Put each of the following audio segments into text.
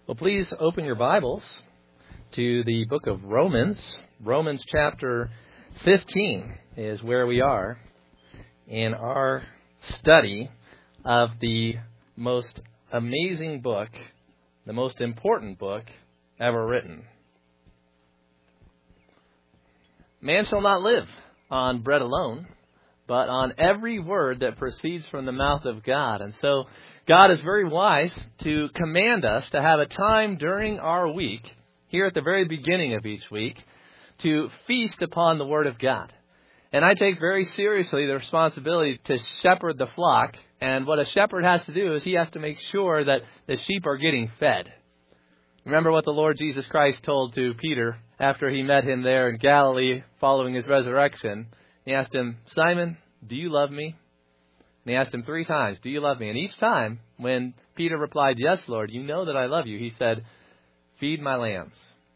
Well, please open your Bibles to the book of Romans. Romans chapter 15 is where we are in our study of the most amazing book, the most important book ever written. Man shall not live on bread alone, but on every word that proceeds from the mouth of God. And so God is very wise to command us to have a time during our week, here at the very beginning of each week, to feast upon the Word of God. And I take very seriously the responsibility to shepherd the flock. And what a shepherd has to do is he has to make sure that the sheep are getting fed. Remember what the Lord Jesus Christ told to Peter after he met him there in Galilee following his resurrection. He asked him, "Simon, do you love me?" And he asked him 3 times, "Do you love me?" And each time, when Peter replied, "Yes, Lord, you know that I love you," he said, "Feed my lambs."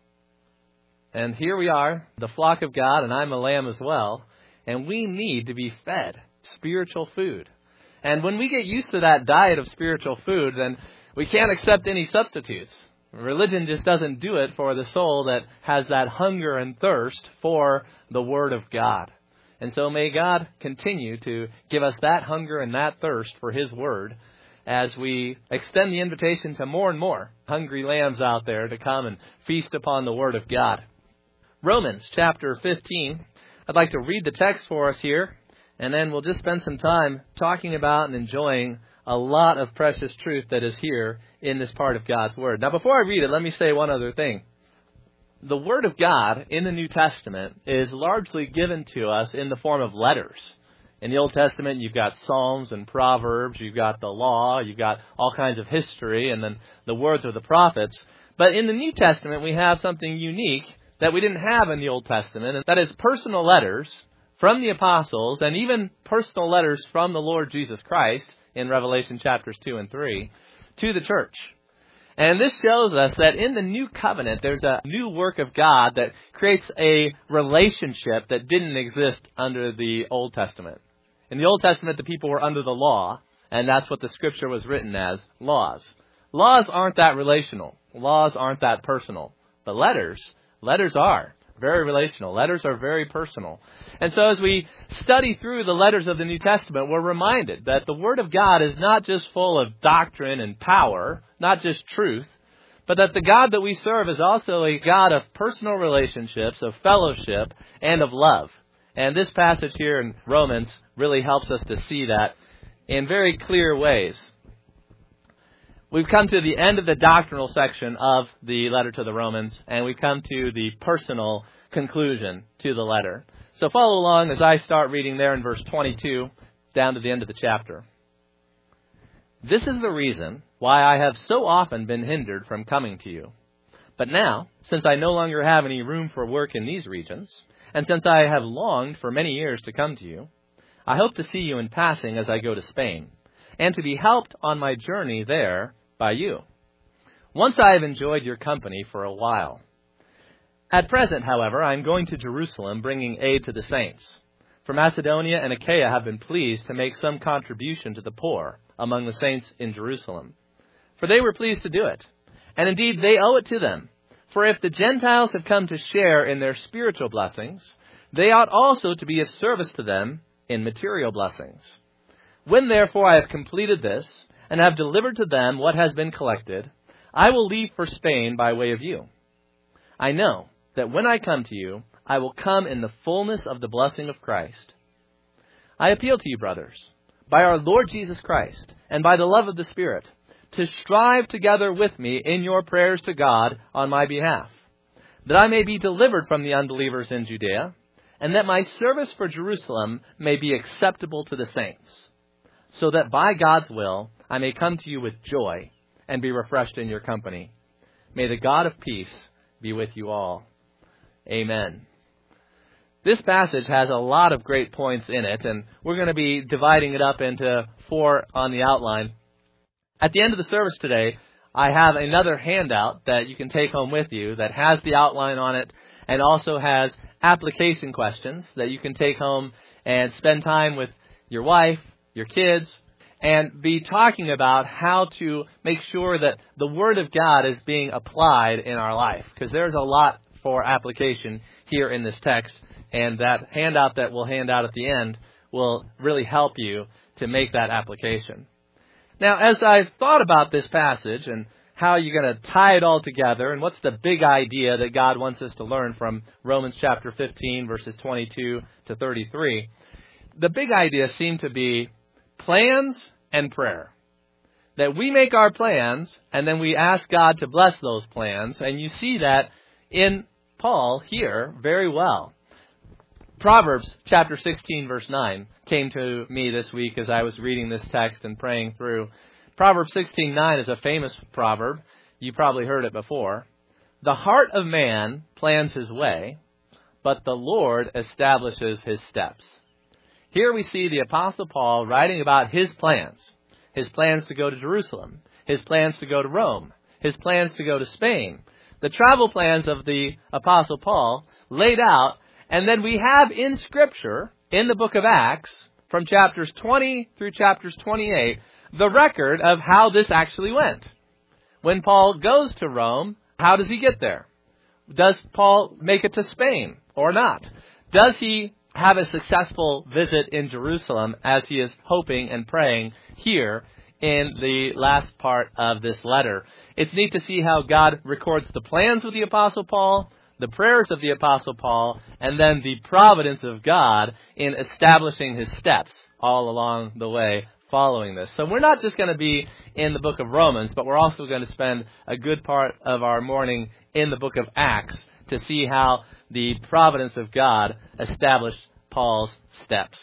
And here we are, the flock of God, and I'm a lamb as well. And we need to be fed spiritual food. And when we get used to that diet of spiritual food, then we can't accept any substitutes. Religion just doesn't do it for the soul that has that hunger and thirst for the Word of God. And so may God continue to give us that hunger and that thirst for His Word as we extend the invitation to more and more hungry lambs out there to come and feast upon the Word of God. Romans chapter 15. I'd like to read the text for us here, and then we'll just spend some time talking about and enjoying a lot of precious truth that is here in this part of God's Word. Now, before I read it, let me say one other thing. The Word of God in the New Testament is largely given to us in the form of letters. In the Old Testament, you've got Psalms and Proverbs, you've got the law, you've got all kinds of history, and then the words of the prophets. But in the New Testament, we have something unique that we didn't have in the Old Testament, and that is personal letters from the apostles, and even personal letters from the Lord Jesus Christ in Revelation chapters 2 and 3 to the church. And this shows us that in the new covenant, there's a new work of God that creates a relationship that didn't exist under the Old Testament. In the Old Testament, the people were under the law, and that's what the Scripture was written as, laws. Laws aren't that relational. Laws aren't that personal. But letters are very relational. Letters are very personal. And so as we study through the letters of the New Testament, we're reminded that the Word of God is not just full of doctrine and power, not just truth, but that the God that we serve is also a God of personal relationships, of fellowship, and of love. And this passage here in Romans really helps us to see that in very clear ways. We've come to the end of the doctrinal section of the letter to the Romans, and we come to the personal conclusion to the letter. So follow along as I start reading there in verse 22 down to the end of the chapter. "This is the reason why I have so often been hindered from coming to you. But now, since I no longer have any room for work in these regions, and since I have longed for many years to come to you, I hope to see you in passing as I go to Spain, and to be helped on my journey there by you. Once I have enjoyed your company for a while. At present, however, I am going to Jerusalem, bringing aid to the saints. For Macedonia and Achaia have been pleased to make some contribution to the poor among the saints in Jerusalem. For they were pleased to do it. And indeed, they owe it to them. For if the Gentiles have come to share in their spiritual blessings, they ought also to be of service to them in material blessings. When therefore I have completed this, and have delivered to them what has been collected, I will leave for Spain by way of you. I know that when I come to you, I will come in the fullness of the blessing of Christ. I appeal to you, brothers, by our Lord Jesus Christ, and by the love of the Spirit, to strive together with me in your prayers to God on my behalf, that I may be delivered from the unbelievers in Judea, and that my service for Jerusalem may be acceptable to the saints, so that by God's will I may come to you with joy and be refreshed in your company. May the God of peace be with you all. Amen." This passage has a lot of great points in it, and we're going to be dividing it up into 4 on the outline. At the end of the service today, I have another handout that you can take home with you that has the outline on it and also has application questions that you can take home and spend time with your wife, your kids, and be talking about how to make sure that the Word of God is being applied in our life, because there's a lot for application here in this text, and that handout that we'll hand out at the end will really help you to make that application. Now, as I've thought about this passage and how you're going to tie it all together, and what's the big idea that God wants us to learn from Romans chapter 15, verses 22 to 33, the big idea seemed to be plans and prayer. That we make our plans, and then we ask God to bless those plans, and you see that in Paul here very well. Proverbs chapter 16, verse 9 came to me this week as I was reading this text and praying through. Proverbs 16:9 is a famous proverb. You probably heard it before. The heart of man plans his way, but the Lord establishes his steps. Here we see the Apostle Paul writing about his plans to go to Jerusalem, his plans to go to Rome, his plans to go to Spain, the travel plans of the Apostle Paul laid out, and then we have in Scripture, in the book of Acts, from chapters 20 through chapters 28, the record of how this actually went. When Paul goes to Rome, how does he get there? Does Paul make it to Spain or not? Does he have a successful visit in Jerusalem as he is hoping and praying here in the last part of this letter? It's neat to see how God records the plans of the Apostle Paul, the prayers of the Apostle Paul, and then the providence of God in establishing his steps all along the way following this. So we're not just going to be in the book of Romans, but we're also going to spend a good part of our morning in the book of Acts to see how the providence of God established Paul's steps.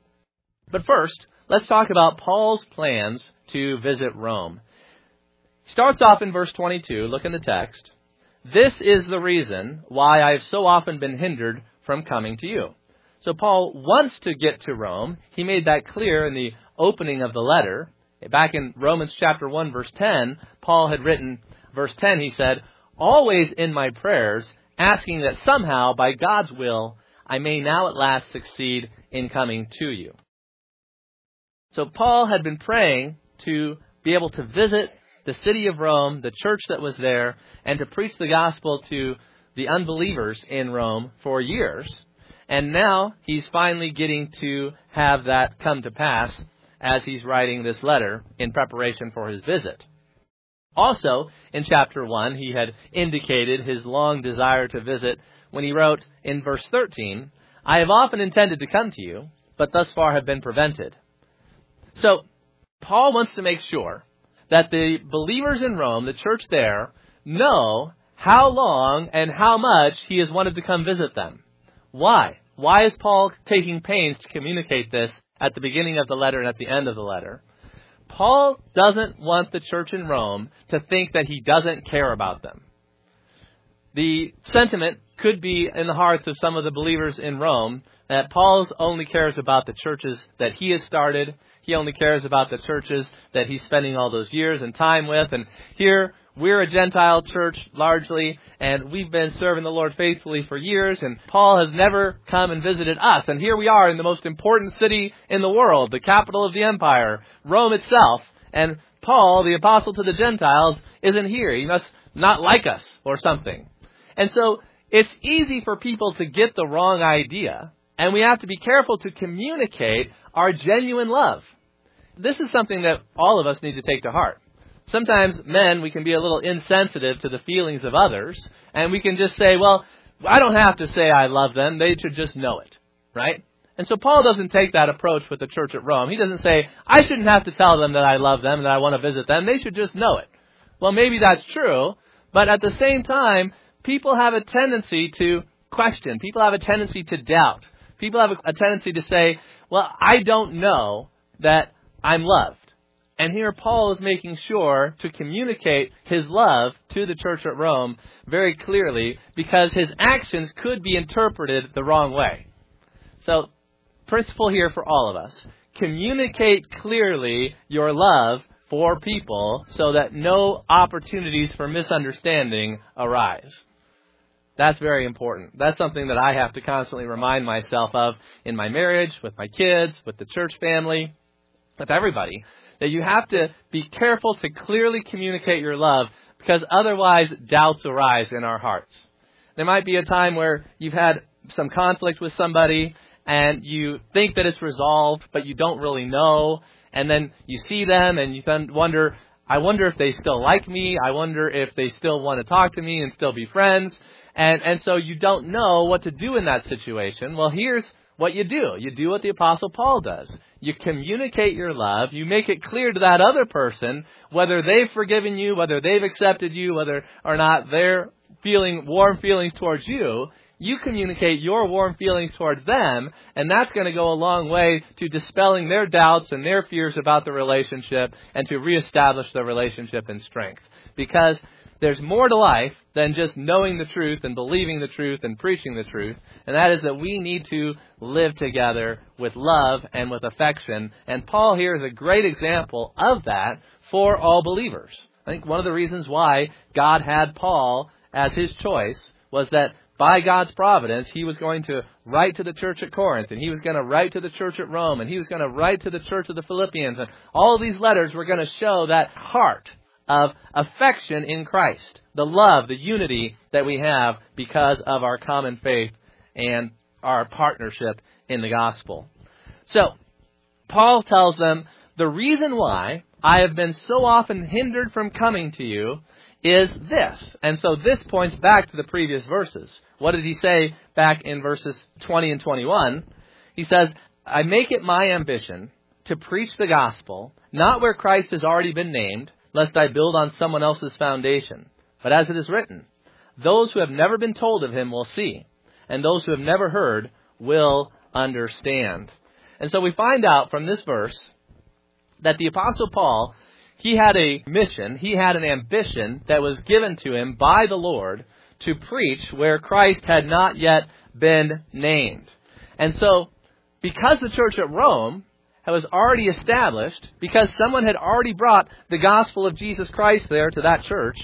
But first, let's talk about Paul's plans to visit Rome. He starts off in verse 22. Look in the text. This is the reason why I have so often been hindered from coming to you. So Paul wants to get to Rome. He made that clear in the opening of the letter. Back in Romans chapter 1, verse 10, Paul had written, verse 10, he said, always in my prayers, asking that somehow, by God's will, I may now at last succeed in coming to you. So Paul had been praying to be able to visit the city of Rome, the church that was there, and to preach the gospel to the unbelievers in Rome for years. And now he's finally getting to have that come to pass as he's writing this letter in preparation for his visit. Also, in chapter 1, he had indicated his long desire to visit when he wrote in verse 13, I have often intended to come to you, but thus far have been prevented. So, Paul wants to make sure that the believers in Rome, the church there, know how long and how much he has wanted to come visit them. Why? Why is Paul taking pains to communicate this at the beginning of the letter and at the end of the letter? Paul doesn't want the church in Rome to think that he doesn't care about them. The sentiment could be in the hearts of some of the believers in Rome that Paul only cares about the churches that he has started. He only cares about the churches that he's spending all those years and time with. And here, we're a Gentile church largely, and we've been serving the Lord faithfully for years, and Paul has never come and visited us. And here we are in the most important city in the world, the capital of the empire, Rome itself. And Paul, the apostle to the Gentiles, isn't here. He must not like us or something. And so it's easy for people to get the wrong idea, and we have to be careful to communicate our genuine love. This is something that all of us need to take to heart. Sometimes, men, we can be a little insensitive to the feelings of others, and we can just say, well, I don't have to say I love them. They should just know it, right? And so Paul doesn't take that approach with the church at Rome. He doesn't say, I shouldn't have to tell them that I love them and that I want to visit them. They should just know it. Well, maybe that's true, but at the same time, people have a tendency to question. People have a tendency to doubt. People have a tendency to say, well, I don't know that I'm loved. And here Paul is making sure to communicate his love to the church at Rome very clearly, because his actions could be interpreted the wrong way. So, principle here for all of us. Communicate clearly your love for people so that no opportunities for misunderstanding arise. That's very important. That's something that I have to constantly remind myself of in my marriage, with my kids, with the church family, with everybody. that you have to be careful to clearly communicate your love, because otherwise doubts arise in our hearts. There might be a time where you've had some conflict with somebody and you think that it's resolved, but you don't really know. And then you see them and you then wonder, I wonder if they still like me. I wonder if they still want to talk to me and still be friends. And so you don't know what to do in that situation. Well, here's what you do. You do what the Apostle Paul does. You communicate your love. You make it clear to that other person whether they've forgiven you, whether they've accepted you, whether or not they're feeling warm feelings towards you. You communicate your warm feelings towards them, and that's going to go a long way to dispelling their doubts and their fears about the relationship and to reestablish the relationship in strength. Because there's more to life than just knowing the truth and believing the truth and preaching the truth, and that is that we need to live together with love and with affection. And Paul here is a great example of that for all believers. I think one of the reasons why God had Paul as his choice was that by God's providence, he was going to write to the church at Corinth, and he was going to write to the church at Rome, and he was going to write to the church of the Philippians. And all of these letters were going to show that heart of affection in Christ, the love, the unity that we have because of our common faith and our partnership in the gospel. So, Paul tells them, the reason why I have been so often hindered from coming to you is this. And so this points back to the previous verses. What did he say back in verses 20 and 21? He says, I make it my ambition to preach the gospel, not where Christ has already been named, lest I build on someone else's foundation. But as it is written, those who have never been told of him will see, and those who have never heard will understand. And so we find out from this verse that the Apostle Paul, he had a mission, he had an ambition that was given to him by the Lord to preach where Christ had not yet been named. And so, because the church at Rome was already established, because someone had already brought the gospel of Jesus Christ there to that church,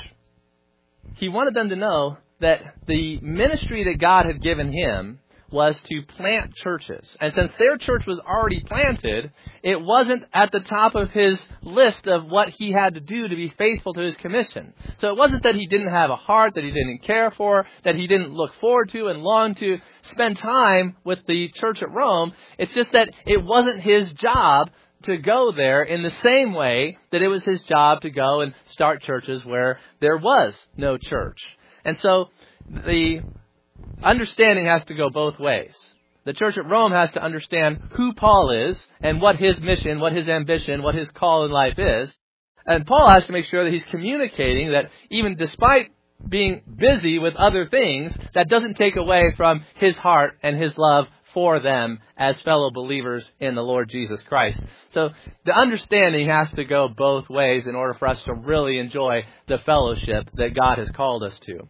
he wanted them to know that the ministry that God had given him was to plant churches. And since their church was already planted, it wasn't at the top of his list of what he had to do to be faithful to his commission. So it wasn't that he didn't have a heart, that he didn't care for, that he didn't look forward to and long to spend time with the church at Rome. It's just that it wasn't his job to go there in the same way that it was his job to go and start churches where there was no church. And so the understanding has to go both ways. The church at Rome has to understand who Paul is and what his mission, what his ambition, what his call in life is. And Paul has to make sure that he's communicating that even despite being busy with other things, that doesn't take away from his heart and his love for them as fellow believers in the Lord Jesus Christ. So the understanding has to go both ways in order for us to really enjoy the fellowship that God has called us to.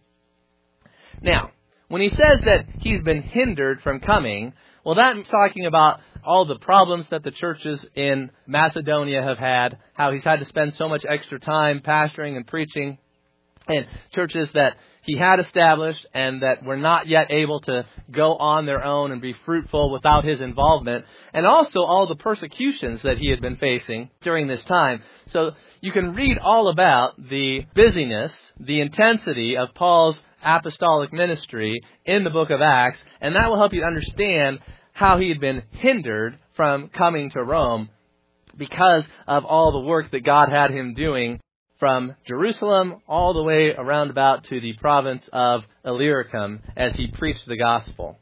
Now, when he says that he's been hindered from coming, well, that's talking about all the problems that the churches in Macedonia have had, how he's had to spend so much extra time pastoring and preaching, and churches that he had established and that were not yet able to go on their own and be fruitful without his involvement, and also all the persecutions that he had been facing during this time. So you can read all about the busyness, the intensity of Paul's apostolic ministry in the book of Acts, and that will help you understand how he had been hindered from coming to Rome because of all the work that God had him doing from Jerusalem all the way around about to the province of Illyricum as he preached the gospel.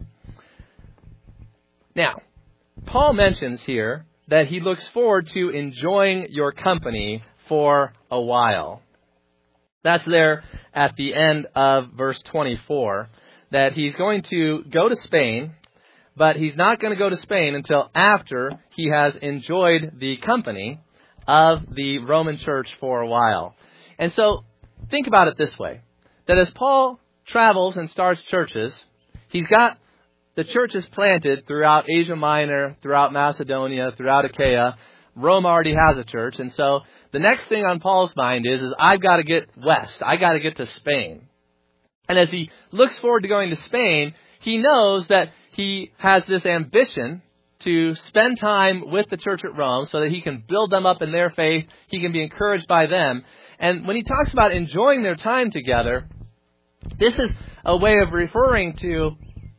Now, Paul mentions here that he looks forward to enjoying your company for a while. That's there at the end of verse 24, that he's going to go to Spain, but he's not going to go to Spain until after he has enjoyed the company of the Roman church for a while. And so, think about it this way, that as Paul travels and starts churches, he's got the churches planted throughout Asia Minor, throughout Macedonia, throughout Achaia. Rome already has a church, and so the next thing on Paul's mind is I've got to get west. I got to get to Spain. And as he looks forward to going to Spain, he knows that he has this ambition to spend time with the church at Rome so that he can build them up in their faith. He can be encouraged by them. And when he talks about enjoying their time together, this is a way of referring to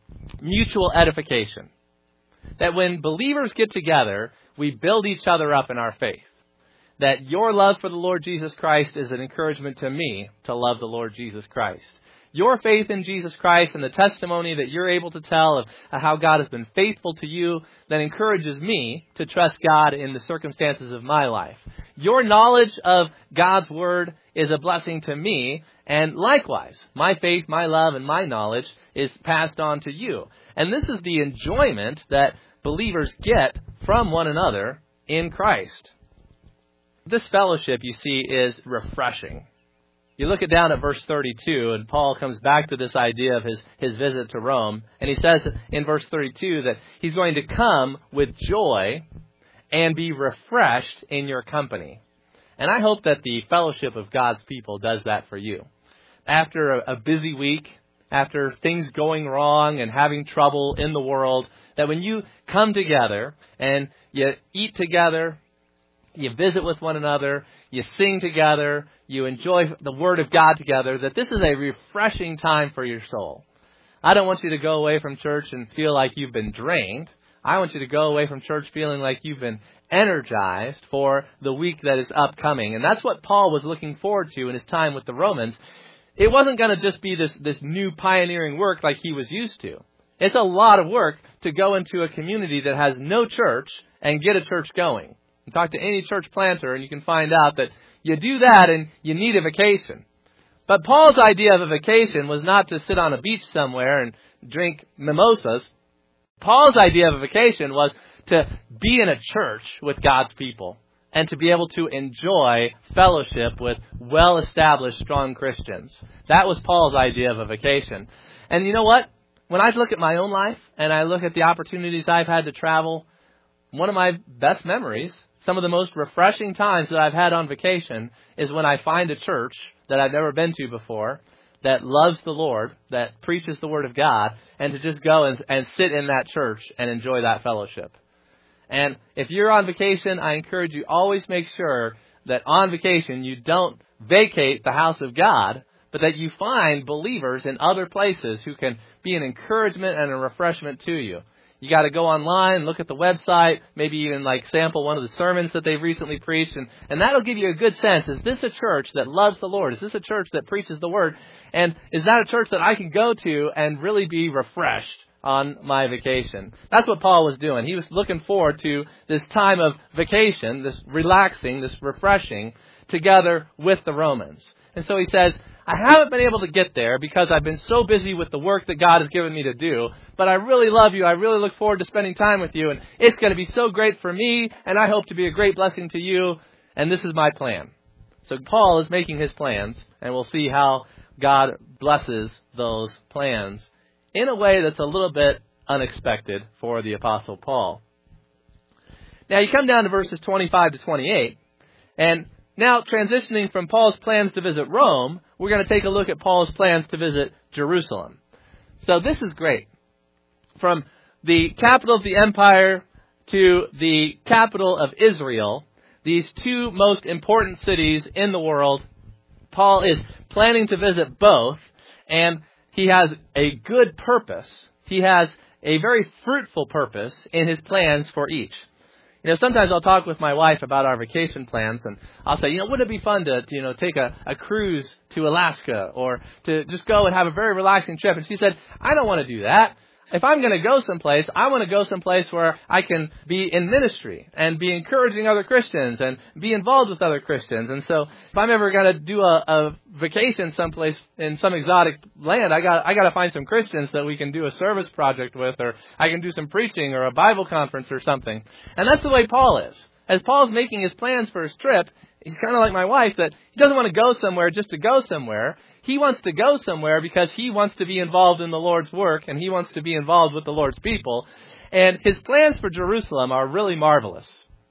mutual edification. That when believers get together, we build each other up in our faith. That your love for the Lord Jesus Christ is an encouragement to me to love the Lord Jesus Christ. Your faith in Jesus Christ and the testimony that you're able to tell of how God has been faithful to you, that encourages me to trust God in the circumstances of my life. Your knowledge of God's Word is a blessing to me, and likewise, my faith, my love, and my knowledge is passed on to you. And this is the enjoyment that believers get from one another in Christ. This fellowship, you see, is refreshing. You look it down at verse 32, and Paul comes back to this idea of his visit to Rome. And he says in verse 32 that he's going to come with joy and be refreshed in your company. And I hope that the fellowship of God's people does that for you. After a busy week, after things going wrong and having trouble in the world, that when you come together and you eat together, you visit with one another, you sing together, you enjoy the Word of God together, that this is a refreshing time for your soul. I don't want you to go away from church and feel like you've been drained. I want you to go away from church feeling like you've been energized for the week that is upcoming. And that's what Paul was looking forward to in his time with the Romans. It wasn't going to just be this new pioneering work like he was used to. It's a lot of work to go into a community that has no church and get a church going. You talk to any church planter and you can find out that you do that and you need a vacation. But Paul's idea of a vacation was not to sit on a beach somewhere and drink mimosas. Paul's idea of a vacation was to be in a church with God's people and to be able to enjoy fellowship with well-established, strong Christians. That was Paul's idea of a vacation. And you know what? When I look at my own life and I look at the opportunities I've had to travel, one of my best memories, some of the most refreshing times that I've had on vacation, is when I find a church that I've never been to before, that loves the Lord, that preaches the Word of God, and to just go and sit in that church and enjoy that fellowship. And if you're on vacation, I encourage you, always make sure that on vacation you don't vacate the house of God, but that you find believers in other places who can be an encouragement and a refreshment to you. You got to go online, look at the website, maybe even sample one of the sermons that they've recently preached, and that'll give you a good sense. Is this a church that loves the Lord? Is this a church that preaches the Word? And is that a church that I can go to and really be refreshed on my vacation? That's what Paul was doing. He was looking forward to this time of vacation, this relaxing, this refreshing, together with the Romans. And so he says, I haven't been able to get there because I've been so busy with the work that God has given me to do, but I really love you. I really look forward to spending time with you, and it's going to be so great for me, and I hope to be a great blessing to you, and this is my plan. So Paul is making his plans, and we'll see how God blesses those plans in a way that's a little bit unexpected for the Apostle Paul. Now you come down to verses 25 to 28, and now transitioning from Paul's plans to visit Rome, we're going to take a look at Paul's plans to visit Jerusalem. So this is great. From the capital of the empire to the capital of Israel, these two most important cities in the world, Paul is planning to visit both, and he has a good purpose. He has a very fruitful purpose in his plans for each. Sometimes I'll talk with my wife about our vacation plans, and I'll say, wouldn't it be fun to, take a cruise to Alaska or to just go and have a very relaxing trip? And she said, I don't want to do that. If I'm going to go someplace, I want to go someplace where I can be in ministry and be encouraging other Christians and be involved with other Christians. And so if I'm ever going to do a vacation someplace in some exotic land, I got to find some Christians that we can do a service project with, or I can do some preaching or a Bible conference or something. And that's the way Paul is. As Paul's making his plans for his trip, he's kind of like my wife, that he doesn't want to go somewhere just to go somewhere. He wants to go somewhere because he wants to be involved in the Lord's work, and he wants to be involved with the Lord's people. And his plans for Jerusalem are really marvelous.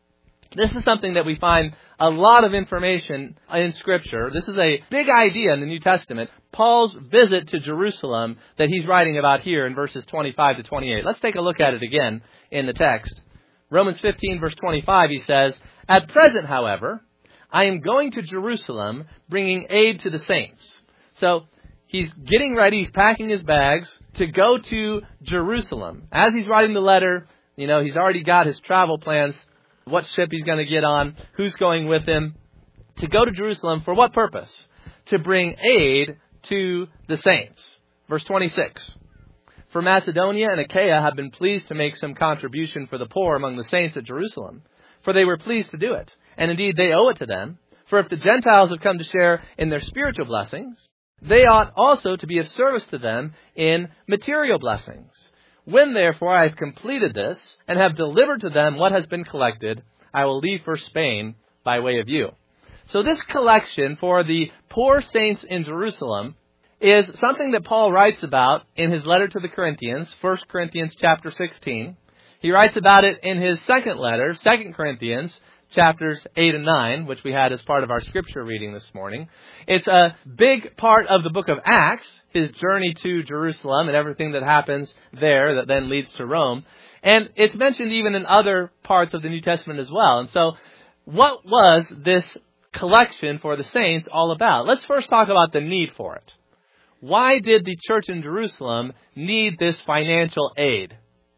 This is something that we find a lot of information in Scripture. This is a big idea in the New Testament. Paul's visit to Jerusalem that he's writing about here in verses 25 to 28. Let's take a look at it again in the text. Romans 15, verse 25, he says, "At present, however, I am going to Jerusalem, bringing aid to the saints." So he's getting ready, he's packing his bags to go to Jerusalem. As he's writing the letter, he's already got his travel plans, what ship he's going to get on, who's going with him, to go to Jerusalem. For what purpose? To bring aid to the saints. Verse 26. "For Macedonia and Achaia have been pleased to make some contribution for the poor among the saints at Jerusalem. For they were pleased to do it. And indeed they owe it to them. For if the Gentiles have come to share in their spiritual blessings, they ought also to be of service to them in material blessings. When, therefore, I have completed this and have delivered to them what has been collected, I will leave for Spain by way of you." So this collection for the poor saints in Jerusalem is something that Paul writes about in his letter to the Corinthians, 1 Corinthians chapter 16. He writes about it in his second letter, 2 Corinthians chapters 8 and 9, which we had as part of our scripture reading this morning. It's a big part of the book of Acts, his journey to Jerusalem and everything that happens there that then leads to Rome. And it's mentioned even in other parts of the New Testament as well. And so what was this collection for the saints all about? Let's first talk about the need for it. Why did the church in Jerusalem need this financial aid?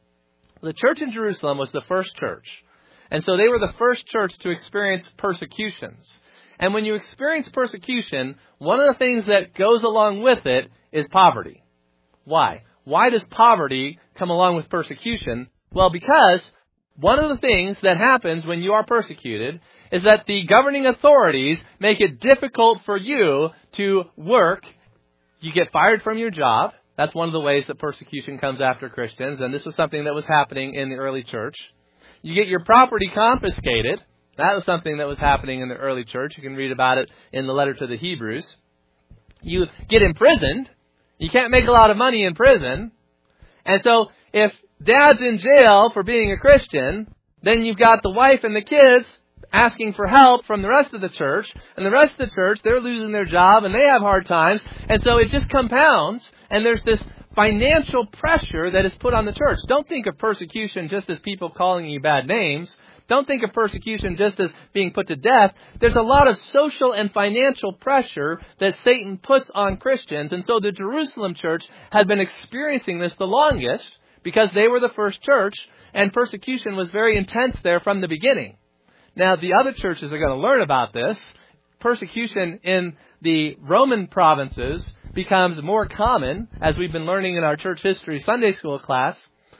The church in Jerusalem was the first church. And so they were the first church to experience persecutions. And when you experience persecution, one of the things that goes along with it is poverty. Why? Why does poverty come along with persecution? Well, because one of the things that happens when you are persecuted is that the governing authorities make it difficult for you to work. You get fired from your job. That's one of the ways that persecution comes after Christians. And this was something that was happening in the early church. You get your property confiscated. That was something that was happening in the early church. You can read about it in the letter to the Hebrews. You get imprisoned. You can't make a lot of money in prison. And so if dad's in jail for being a Christian, then you've got the wife and the kids asking for help from the rest of the church. And the rest of the church, they're losing their job and they have hard times. And so it just compounds. And there's this financial pressure that is put on the church. Don't think of persecution just as people calling you bad names. Don't think of persecution just as being put to death. There's a lot of social and financial pressure that Satan puts on Christians. And so the Jerusalem church had been experiencing this the longest because they were the first church, and persecution was very intense there from the beginning. Now, the other churches are going to learn about this. Persecution in the Roman provinces becomes more common, as we've been learning in our church history Sunday school class,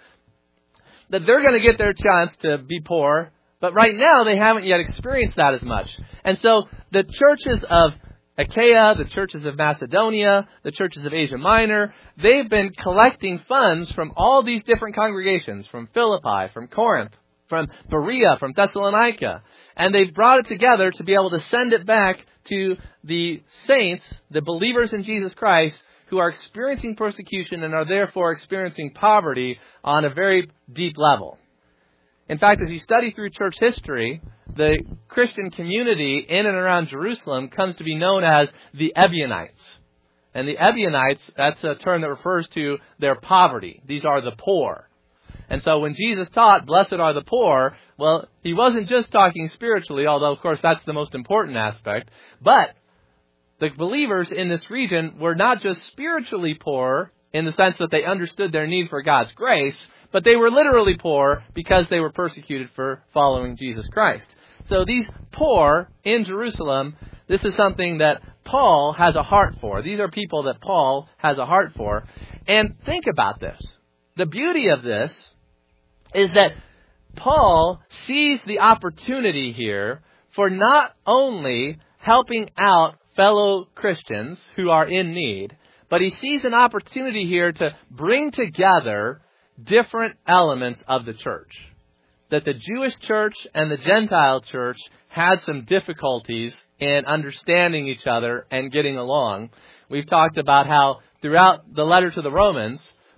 that they're going to get their chance to be poor, but right now they haven't yet experienced that as much. And so the churches of Achaia, the churches of Macedonia, the churches of Asia Minor, they've been collecting funds from all these different congregations, from Philippi, from Corinth, from Berea, from Thessalonica. And they've brought it together to be able to send it back to the saints, the believers in Jesus Christ, who are experiencing persecution and are therefore experiencing poverty on a very deep level. In fact, as you study through church history, the Christian community in and around Jerusalem comes to be known as the Ebionites. And the Ebionites, that's a term that refers to their poverty. These are the poor. And so when Jesus taught, "Blessed are the poor," well, he wasn't just talking spiritually, although, of course, that's the most important aspect. But the believers in this region were not just spiritually poor in the sense that they understood their need for God's grace, but they were literally poor because they were persecuted for following Jesus Christ. So these poor in Jerusalem, this is something that Paul has a heart for. These are people that Paul has a heart for. And think about this. The beauty of this is that Paul sees the opportunity here for not only helping out fellow Christians who are in need, but he sees an opportunity here to bring together different elements of the church. That the Jewish church and the Gentile church had some difficulties in understanding each other and getting along. We've talked about how throughout the letter to the Romans,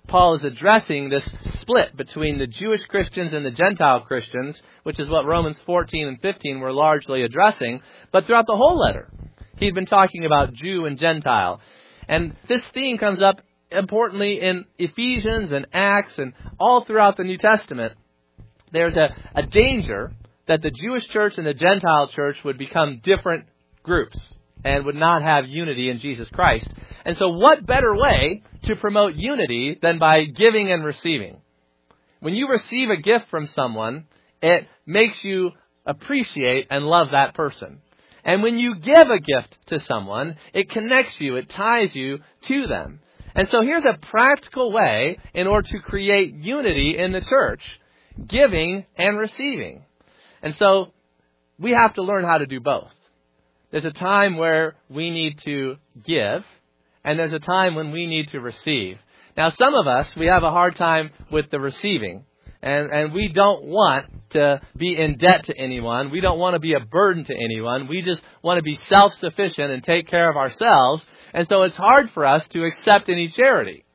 Paul is addressing this split between the Jewish Christians and the Gentile Christians, which is what Romans 14 and 15 were largely addressing. But throughout the whole letter, he'd been talking about Jew and Gentile. And this theme comes up importantly in Ephesians and Acts and all throughout the New Testament. There's a danger that the Jewish church and the Gentile church would become different groups and would not have unity in Jesus Christ. And so what better way to promote unity than by giving and receiving? When you receive a gift from someone, it makes you appreciate and love that person. And when you give a gift to someone, it connects you, it ties you to them. And so here's a practical way in order to create unity in the church: giving and receiving. And so we have to learn how to do both. There's a time where we need to give, and there's a time when we need to receive. Now, some of us, we have a hard time with the receiving, and we don't want to be in debt to anyone. We don't want to be a burden to anyone. We just want to be self-sufficient and take care of ourselves, and so it's hard for us to accept any charity.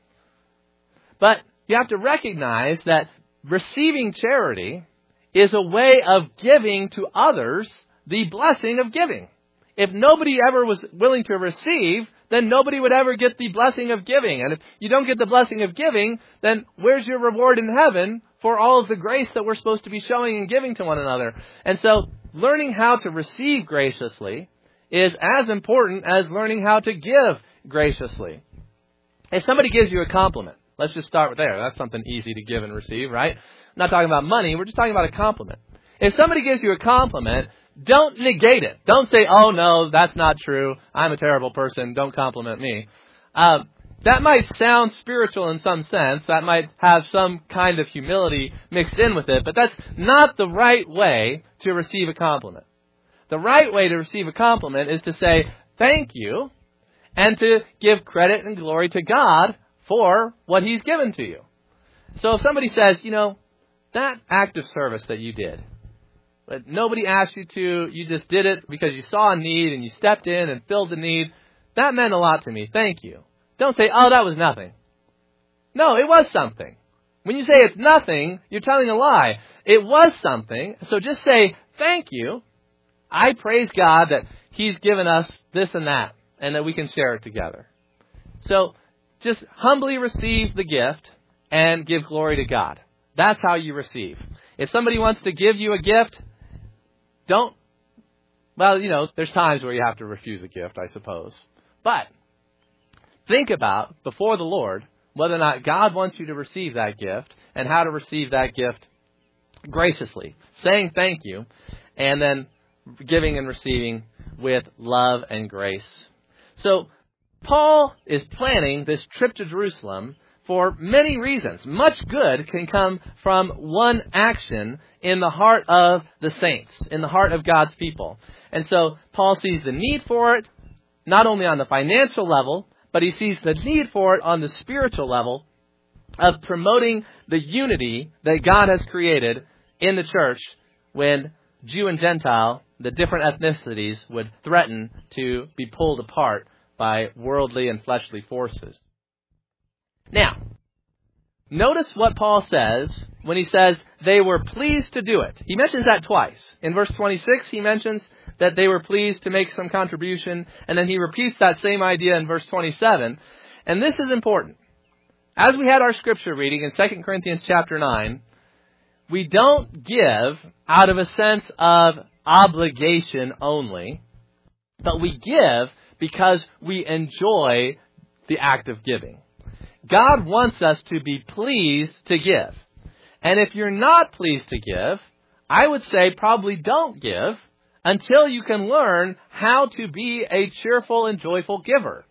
But you have to recognize that receiving charity is a way of giving to others the blessing of giving. If nobody ever was willing to receive, then nobody would ever get the blessing of giving. And if you don't get the blessing of giving, then where's your reward in heaven for all of the grace that we're supposed to be showing and giving to one another? And so learning how to receive graciously is as important as learning how to give graciously. If somebody gives you a compliment, let's just start with there. That's something easy to give and receive, right? I'm not talking about money. We're just talking about a compliment. If somebody gives you a compliment, don't negate it. Don't say, oh, no, that's not true. I'm a terrible person. Don't compliment me. That might sound spiritual in some sense. That might have some kind of humility mixed in with it. But that's not the right way to receive a compliment. The right way to receive a compliment is to say thank you and to give credit and glory to God for what He's given to you. So if somebody says, that act of service that you did, but nobody asked you to, you just did it because you saw a need and you stepped in and filled the need, that meant a lot to me. Thank you. Don't say, oh, that was nothing. No, it was something. When you say it's nothing, you're telling a lie. It was something. So just say, thank you. I praise God that He's given us this and that, and that we can share it together. So just humbly receive the gift and give glory to God. That's how you receive. If somebody wants to give you a gift, there's times where you have to refuse a gift, I suppose. But think about, before the Lord, whether or not God wants you to receive that gift and how to receive that gift graciously, saying thank you, and then giving and receiving with love and grace. So Paul is planning this trip to Jerusalem for many reasons. Much good can come from one action in the heart of the saints, in the heart of God's people. And so Paul sees the need for it, not only on the financial level, but he sees the need for it on the spiritual level of promoting the unity that God has created in the church when Jew and Gentile, the different ethnicities, would threaten to be pulled apart by worldly and fleshly forces. Now, notice what Paul says when he says they were pleased to do it. He mentions that twice. In verse 26, he mentions that they were pleased to make some contribution, and then he repeats that same idea in verse 27. And this is important. As we had our scripture reading in 2 Corinthians chapter 9, we don't give out of a sense of obligation only, but we give because we enjoy the act of giving. God wants us to be pleased to give. And if you're not pleased to give, I would say probably don't give until you can learn how to be a cheerful and joyful giver.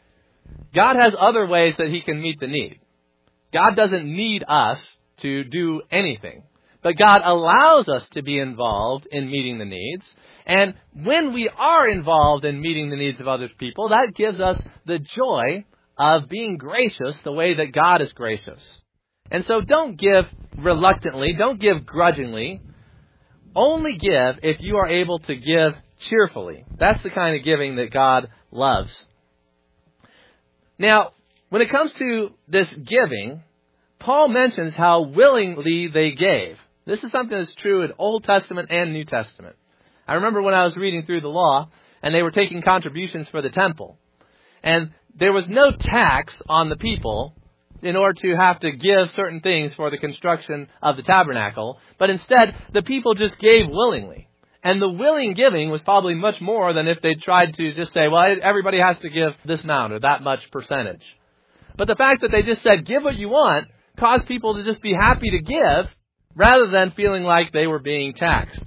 God has other ways that He can meet the need. God doesn't need us to do anything. But God allows us to be involved in meeting the needs. And when we are involved in meeting the needs of other people, that gives us the joy of being gracious the way that God is gracious. And so don't give reluctantly, don't give grudgingly. Only give if you are able to give cheerfully. That's the kind of giving that God loves. Now, when it comes to this giving, Paul mentions how willingly they gave. This is something that's true in Old Testament and New Testament. I remember when I was reading through the law, and they were taking contributions for the temple. And there was no tax on the people in order to have to give certain things for the construction of the tabernacle. But instead, the people just gave willingly. And the willing giving was probably much more than if they tried to just say, well, everybody has to give this amount or that much percentage. But the fact that they just said, give what you want, caused people to just be happy to give rather than feeling like they were being taxed.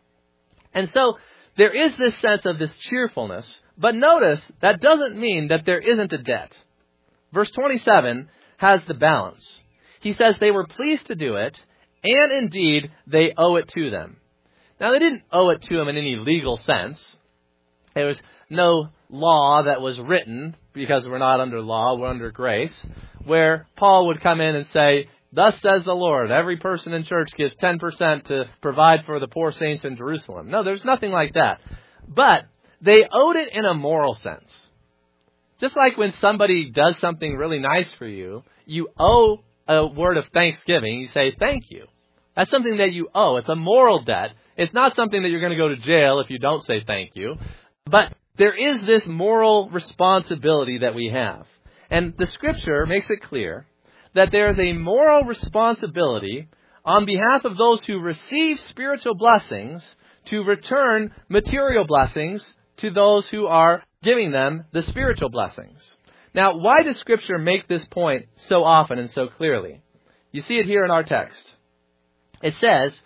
And so there is this sense of this cheerfulness. But notice, that doesn't mean that there isn't a debt. Verse 27 has the balance. He says they were pleased to do it, and indeed they owe it to them. Now, they didn't owe it to them in any legal sense. There was no law that was written, because we're not under law, we're under grace, where Paul would come in and say, thus says the Lord, every person in church gives 10% to provide for the poor saints in Jerusalem. No, there's nothing like that. But they owed it in a moral sense. Just like when somebody does something really nice for you, you owe a word of thanksgiving. You say, thank you. That's something that you owe. It's a moral debt. It's not something that you're going to go to jail if you don't say thank you. But there is this moral responsibility that we have. And the Scripture makes it clear that there is a moral responsibility on behalf of those who receive spiritual blessings to return material blessings to those who are giving them the spiritual blessings. Now, why does Scripture make this point so often and so clearly? You see it here in our text. It says,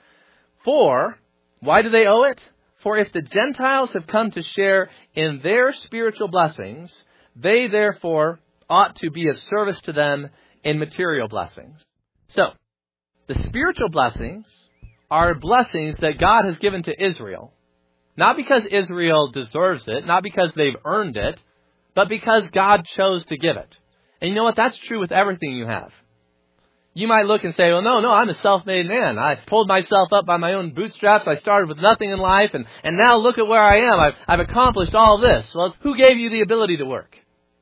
why do they owe it? For if the Gentiles have come to share in their spiritual blessings, they therefore ought to be of service to them in material blessings. So, the spiritual blessings are blessings that God has given to Israel. Not because Israel deserves it, not because they've earned it, but because God chose to give it. And you know what? That's true with everything you have. You might look and say, well, no, I'm a self-made man. I pulled myself up by my own bootstraps. I started with nothing in life, and now look at where I am. I've accomplished all this. Well, who gave you the ability to work?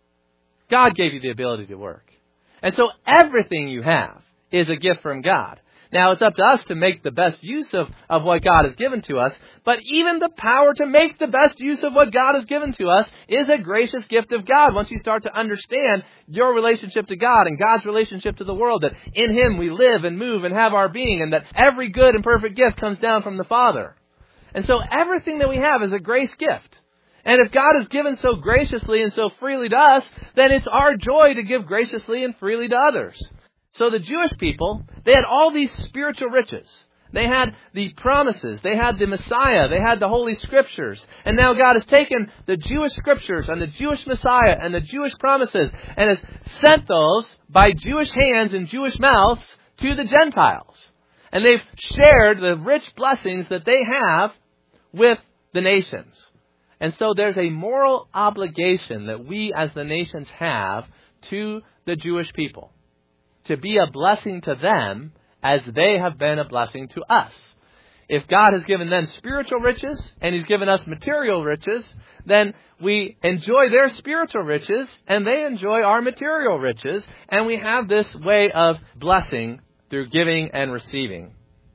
God gave you the ability to work. And so everything you have is a gift from God. Now, it's up to us to make the best use of what God has given to us. But even the power to make the best use of what God has given to us is a gracious gift of God. Once you start to understand your relationship to God and God's relationship to the world, that in Him we live and move and have our being, and that every good and perfect gift comes down from the Father. And so everything that we have is a grace gift. And if God has given so graciously and so freely to us, then it's our joy to give graciously and freely to others. So the Jewish people, they had all these spiritual riches. They had the promises. They had the Messiah. They had the Holy Scriptures. And now God has taken the Jewish Scriptures and the Jewish Messiah and the Jewish promises and has sent those by Jewish hands and Jewish mouths to the Gentiles. And they've shared the rich blessings that they have with the nations. And so there's a moral obligation that we as the nations have to the Jewish people, to be a blessing to them as they have been a blessing to us. If God has given them spiritual riches and He's given us material riches, then we enjoy their spiritual riches and they enjoy our material riches. And we have this way of blessing through giving and receiving.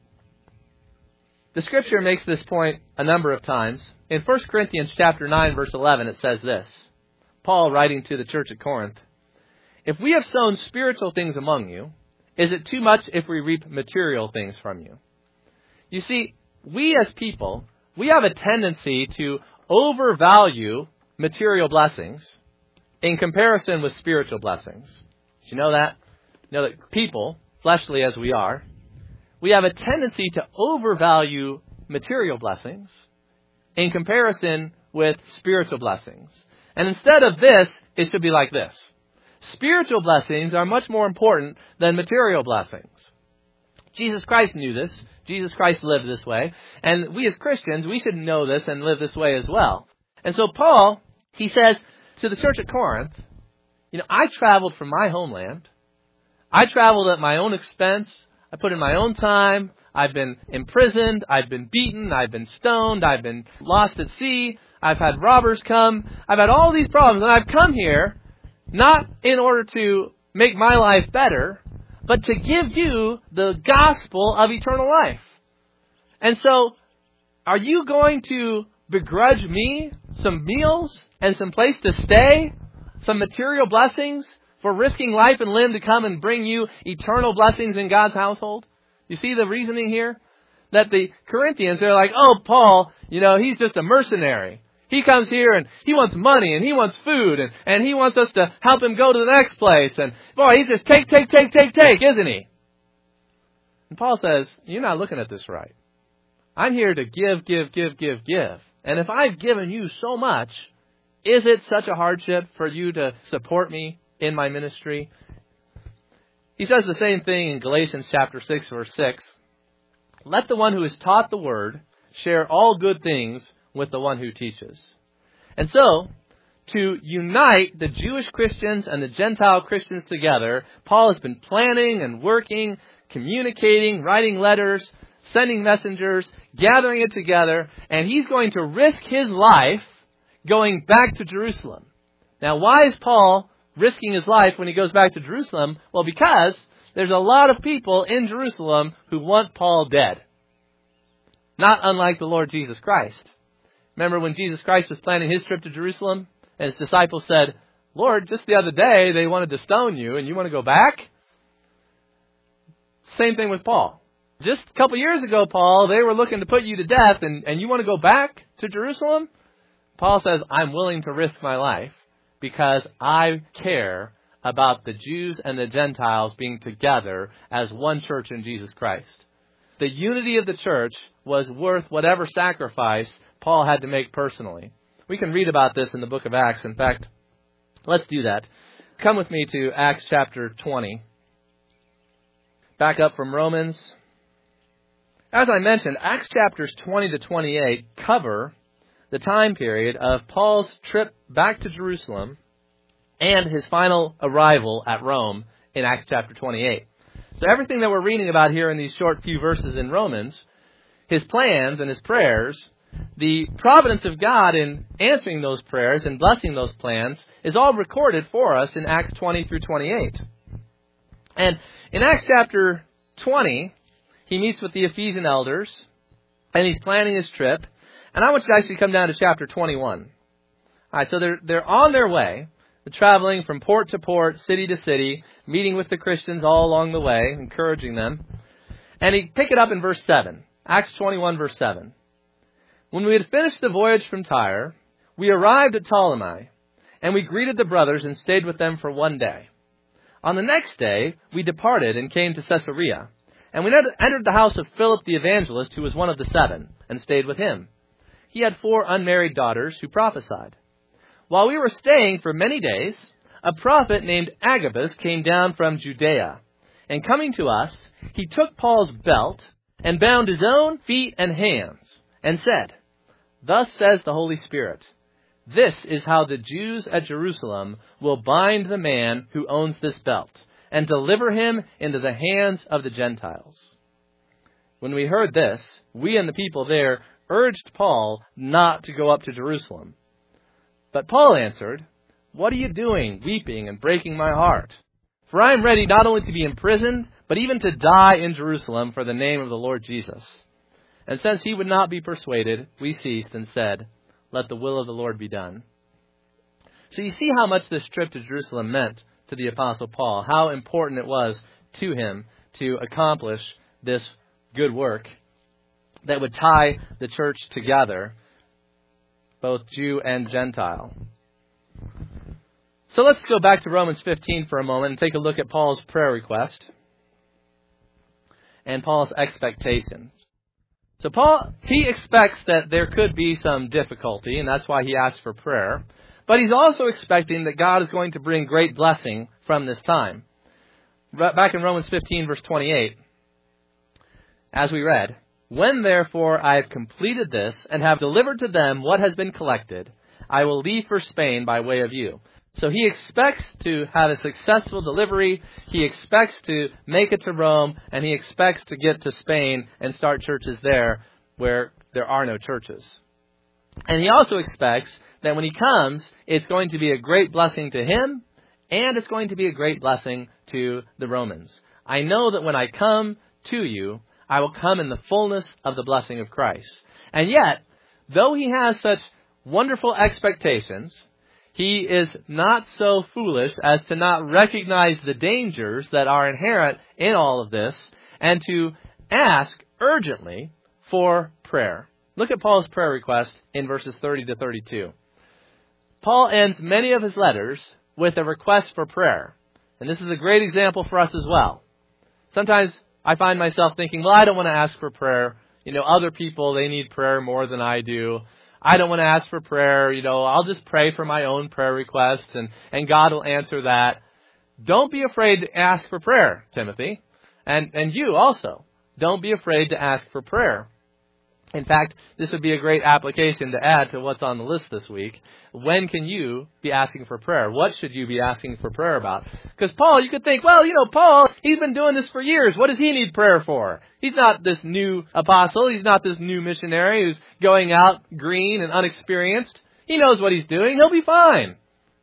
The Scripture makes this point a number of times. In 1 Corinthians chapter 9, verse 11, it says this. Paul writing to the church at Corinth. If we have sown spiritual things among you, is it too much if we reap material things from you? You see, we as people, we have a tendency to overvalue material blessings in comparison with spiritual blessings. Did you know that? You know that people, fleshly as we are, we have a tendency to overvalue material blessings in comparison with spiritual blessings. And instead of this, it should be like this. Spiritual blessings are much more important than material blessings. Jesus Christ knew this. Jesus Christ lived this way. And we as Christians, we should know this and live this way as well. And so Paul, he says to the church at Corinth, I traveled from my homeland. I traveled at my own expense. I put in my own time. I've been imprisoned. I've been beaten. I've been stoned. I've been lost at sea. I've had robbers come. I've had all these problems. And I've come here not in order to make my life better, but to give you the gospel of eternal life. And so, are you going to begrudge me some meals and some place to stay, some material blessings, for risking life and limb to come and bring you eternal blessings in God's household? You see the reasoning here? That the Corinthians, they're like, oh, Paul, he's just a mercenary. He comes here and he wants money and he wants food and he wants us to help him go to the next place. And boy, he's just take, isn't he? And Paul says, you're not looking at this right. I'm here to give. And if I've given you so much, is it such a hardship for you to support me in my ministry? He says the same thing in Galatians chapter 6, verse 6. Let the one who is taught the word share all good things with the one who teaches. And so, to unite the Jewish Christians and the Gentile Christians together, Paul has been planning and working, communicating, writing letters, sending messengers, gathering it together, and he's going to risk his life going back to Jerusalem. Now, why is Paul risking his life when he goes back to Jerusalem? Well, because there's a lot of people in Jerusalem who want Paul dead. Not unlike the Lord Jesus Christ. Remember when Jesus Christ was planning his trip to Jerusalem? And his disciples said, Lord, just the other day they wanted to stone you and you want to go back? Same thing with Paul. Just a couple years ago, Paul, they were looking to put you to death and you want to go back to Jerusalem? Paul says, I'm willing to risk my life because I care about the Jews and the Gentiles being together as one church in Jesus Christ. The unity of the church was worth whatever sacrifice Paul had to make personally. We can read about this in the book of Acts. In fact, let's do that. Come with me to Acts chapter 20. Back up from Romans. As I mentioned, Acts chapters 20 to 28 cover the time period of Paul's trip back to Jerusalem and his final arrival at Rome in Acts chapter 28. So everything that we're reading about here in these short few verses in Romans, his plans and his prayers, the providence of God in answering those prayers and blessing those plans is all recorded for us in Acts 20 through 28. And in Acts chapter 20, he meets with the Ephesian elders and he's planning his trip. And I want you to actually come down to chapter 21. All right, so they're on their way. They're traveling from port to port, city to city, meeting with the Christians all along the way, encouraging them. And he pick it up in verse 7. Acts 21, verse 7. When we had finished the voyage from Tyre, we arrived at Ptolemy, and we greeted the brothers and stayed with them for one day. On the next day, we departed and came to Caesarea. And we entered the house of Philip the evangelist, who was one of the 7, and stayed with him. He had 4 unmarried daughters who prophesied. While we were staying for many days, a prophet named Agabus came down from Judea. And coming to us, he took Paul's belt and bound his own feet and hands, and said, Thus says the Holy Spirit, this is how the Jews at Jerusalem will bind the man who owns this belt, and deliver him into the hands of the Gentiles. When we heard this, we and the people there urged Paul not to go up to Jerusalem. But Paul answered, What are you doing, weeping and breaking my heart? For I am ready not only to be imprisoned, but even to die in Jerusalem for the name of the Lord Jesus. And since he would not be persuaded, we ceased and said, Let the will of the Lord be done. So you see how much this trip to Jerusalem meant to the Apostle Paul, how important it was to him to accomplish this good work that would tie the church together, both Jew and Gentile. So let's go back to Romans 15 for a moment and take a look at Paul's prayer request and Paul's expectations. So Paul, he expects that there could be some difficulty, and that's why he asks for prayer. But he's also expecting that God is going to bring great blessing from this time. Back in Romans 15, verse 28, as we read, When therefore I have completed this and have delivered to them what has been collected, I will leave for Spain by way of you. So he expects to have a successful delivery. He expects to make it to Rome, and he expects to get to Spain and start churches there where there are no churches. And he also expects that when he comes, it's going to be a great blessing to him, and it's going to be a great blessing to the Romans. I know that when I come to you, I will come in the fullness of the blessing of Christ. And yet, though he has such wonderful expectations, he is not so foolish as to not recognize the dangers that are inherent in all of this and to ask urgently for prayer. Look at Paul's prayer request in verses 30 to 32. Paul ends many of his letters with a request for prayer. And this is a great example for us as well. Sometimes I find myself thinking, well, I don't want to ask for prayer. Other people, they need prayer more than I do. I don't want to ask for prayer. I'll just pray for my own prayer requests and God will answer that. Don't be afraid to ask for prayer, Timothy. And you also. Don't be afraid to ask for prayer. In fact, this would be a great application to add to what's on the list this week. When can you be asking for prayer? What should you be asking for prayer about? Because Paul, you could think, well, Paul, he's been doing this for years. What does he need prayer for? He's not this new apostle. He's not this new missionary who's going out green and unexperienced. He knows what he's doing. He'll be fine.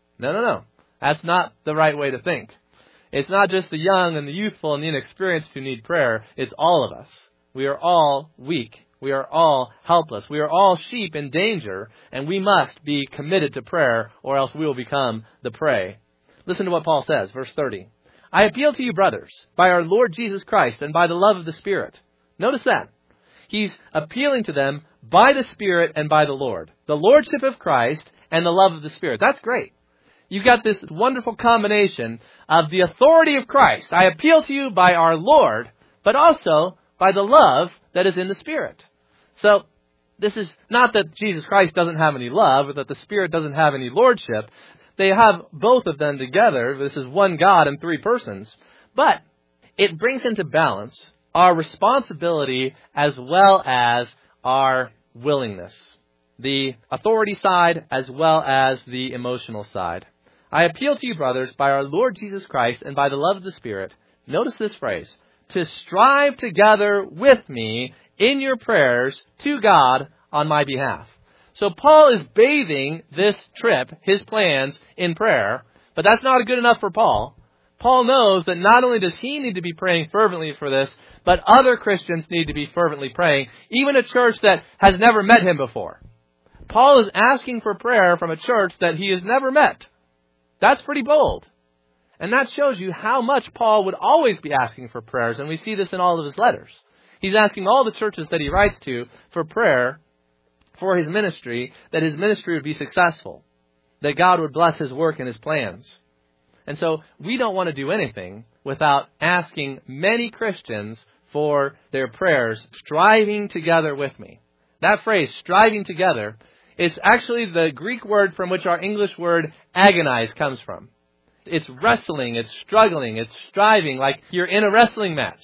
No. That's not the right way to think. It's not just the young and the youthful and the inexperienced who need prayer. It's all of us. We are all weak. We are all helpless. We are all sheep in danger, and we must be committed to prayer, or else we will become the prey. Listen to what Paul says, verse 30. I appeal to you, brothers, by our Lord Jesus Christ and by the love of the Spirit. Notice that. He's appealing to them by the Spirit and by the Lord. The Lordship of Christ and the love of the Spirit. That's great. You've got this wonderful combination of the authority of Christ. I appeal to you by our Lord, but also by the love that is in the Spirit. So, this is not that Jesus Christ doesn't have any love, or that the Spirit doesn't have any lordship. They have both of them together. This is one God in three persons. But it brings into balance our responsibility as well as our willingness. The authority side as well as the emotional side. I appeal to you, brothers, by our Lord Jesus Christ and by the love of the Spirit. Notice this phrase. To strive together with me in your prayers to God on my behalf. So Paul is bathing this trip, his plans, in prayer. But that's not good enough for Paul. Paul knows that not only does he need to be praying fervently for this, but other Christians need to be fervently praying, even a church that has never met him before. Paul is asking for prayer from a church that he has never met. That's pretty bold. And that shows you how much Paul would always be asking for prayers, and we see this in all of his letters. He's asking all the churches that he writes to for prayer for his ministry, that his ministry would be successful, that God would bless his work and his plans. And so we don't want to do anything without asking many Christians for their prayers, striving together with me. That phrase, striving together, it's actually the Greek word from which our English word agonize comes from. It's wrestling, it's struggling, it's striving, like you're in a wrestling match.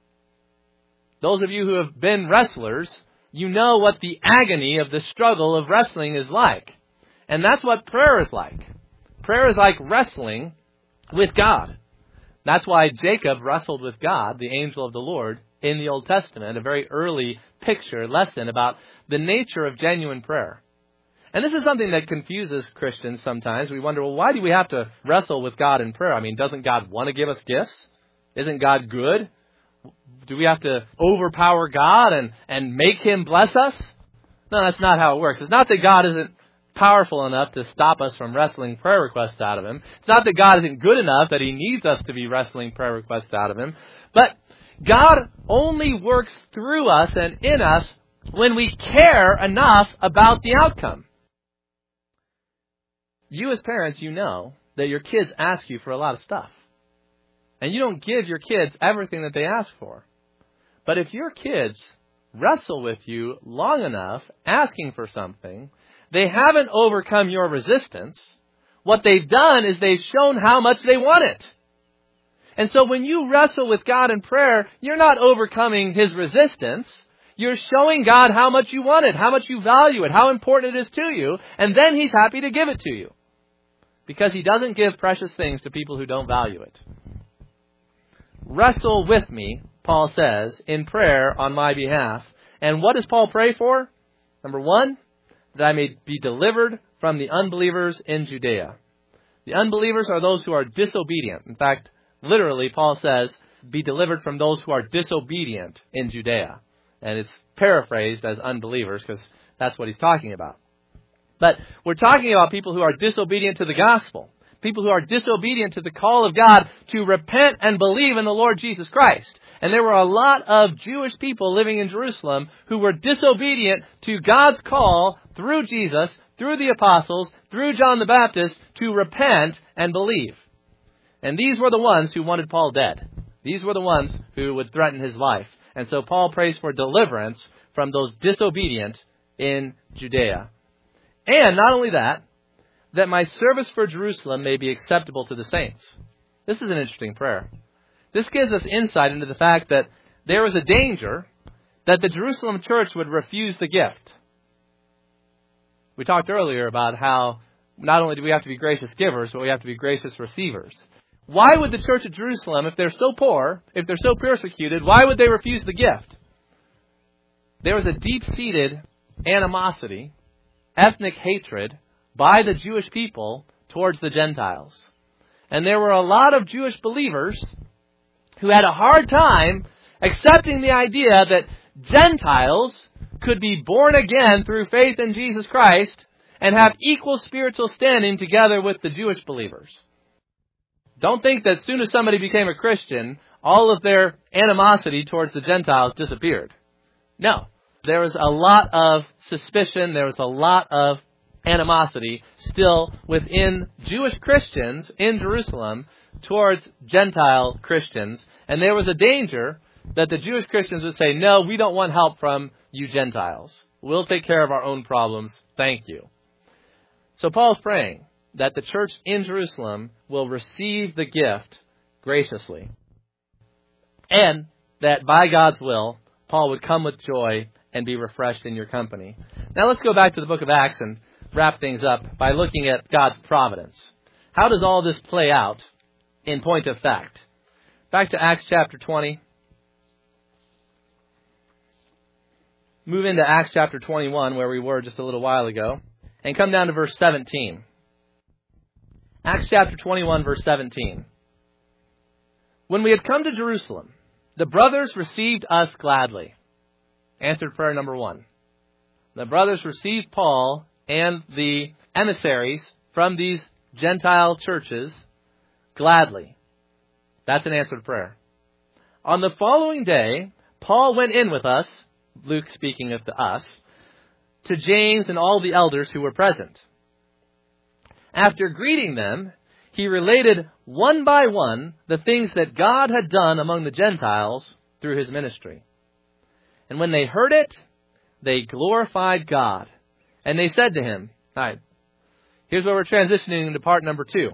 Those of you who have been wrestlers, you know what the agony of the struggle of wrestling is like. And that's what prayer is like. Prayer is like wrestling with God. That's why Jacob wrestled with God, the angel of the Lord, in the Old Testament, a very early picture, lesson about the nature of genuine prayer. And this is something that confuses Christians sometimes. We wonder, well, why do we have to wrestle with God in prayer? I mean, doesn't God want to give us gifts? Isn't God good? Do we have to overpower God and make Him bless us? No, that's not how it works. It's not that God isn't powerful enough to stop us from wrestling prayer requests out of Him. It's not that God isn't good enough that He needs us to be wrestling prayer requests out of Him. But God only works through us and in us when we care enough about the outcome. You as parents, you know that your kids ask you for a lot of stuff. And you don't give your kids everything that they ask for. But if your kids wrestle with you long enough asking for something, they haven't overcome your resistance. What they've done is they've shown how much they want it. And so when you wrestle with God in prayer, you're not overcoming His resistance. You're showing God how much you want it, how much you value it, how important it is to you, and then He's happy to give it to you. Because He doesn't give precious things to people who don't value it. Wrestle with me, Paul says, in prayer on my behalf. And what does Paul pray for? Number one, that I may be delivered from the unbelievers in Judea. The unbelievers are those who are disobedient. In fact, literally, Paul says be delivered from those who are disobedient in Judea. And it's paraphrased as unbelievers because that's what he's talking about. But we're talking about people who are disobedient to the gospel. People who are disobedient to the call of God to repent and believe in the Lord Jesus Christ. And there were a lot of Jewish people living in Jerusalem who were disobedient to God's call through Jesus, through the apostles, through John the Baptist, to repent and believe. And these were the ones who wanted Paul dead. These were the ones who would threaten his life. And so Paul prays for deliverance from those disobedient in Judea. And not only that my service for Jerusalem may be acceptable to the saints. This is an interesting prayer. This gives us insight into the fact that there is a danger that the Jerusalem church would refuse the gift. We talked earlier about how not only do we have to be gracious givers, but we have to be gracious receivers. Why would the church of Jerusalem, if they're so poor, if they're so persecuted, why would they refuse the gift? There was a deep-seated animosity, ethnic hatred by the Jewish people towards the Gentiles. And there were a lot of Jewish believers who had a hard time accepting the idea that Gentiles could be born again through faith in Jesus Christ and have equal spiritual standing together with the Jewish believers. Don't think that as soon as somebody became a Christian, all of their animosity towards the Gentiles disappeared. No. There was a lot of suspicion, there was a lot of animosity still within Jewish Christians in Jerusalem towards Gentile Christians. And there was a danger that the Jewish Christians would say, no, we don't want help from you Gentiles. We'll take care of our own problems. Thank you. So Paul's praying that the church in Jerusalem will receive the gift graciously. And that by God's will, Paul would come with joy and be refreshed in your company. Now let's go back to the book of Acts and wrap things up by looking at God's providence. How does all this play out in point of fact? Back to Acts chapter 20. Move into Acts chapter 21 where we were just a little while ago. And come down to verse 17. Acts chapter 21 verse 17. When we had come to Jerusalem, the brothers received us gladly. Answered prayer number 1. The brothers received Paul and the emissaries from these Gentile churches gladly. That's an answered prayer. On the following day, Paul went in with us, Luke speaking of the us, to James and all the elders who were present. After greeting them, he related one by one the things that God had done among the Gentiles through his ministry. And when they heard it, they glorified God. And they said to him, all right, here's where we're transitioning into part number 2.